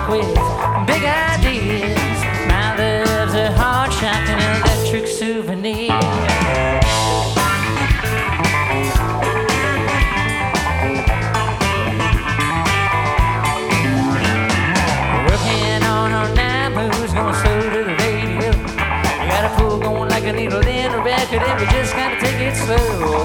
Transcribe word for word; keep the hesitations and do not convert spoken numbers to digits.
with big ideas. My love's a hard shocking electric souvenir. Working on our nine moves, going slow to the radio. You got a pull going like a needle in a record, and we just gotta take it slow.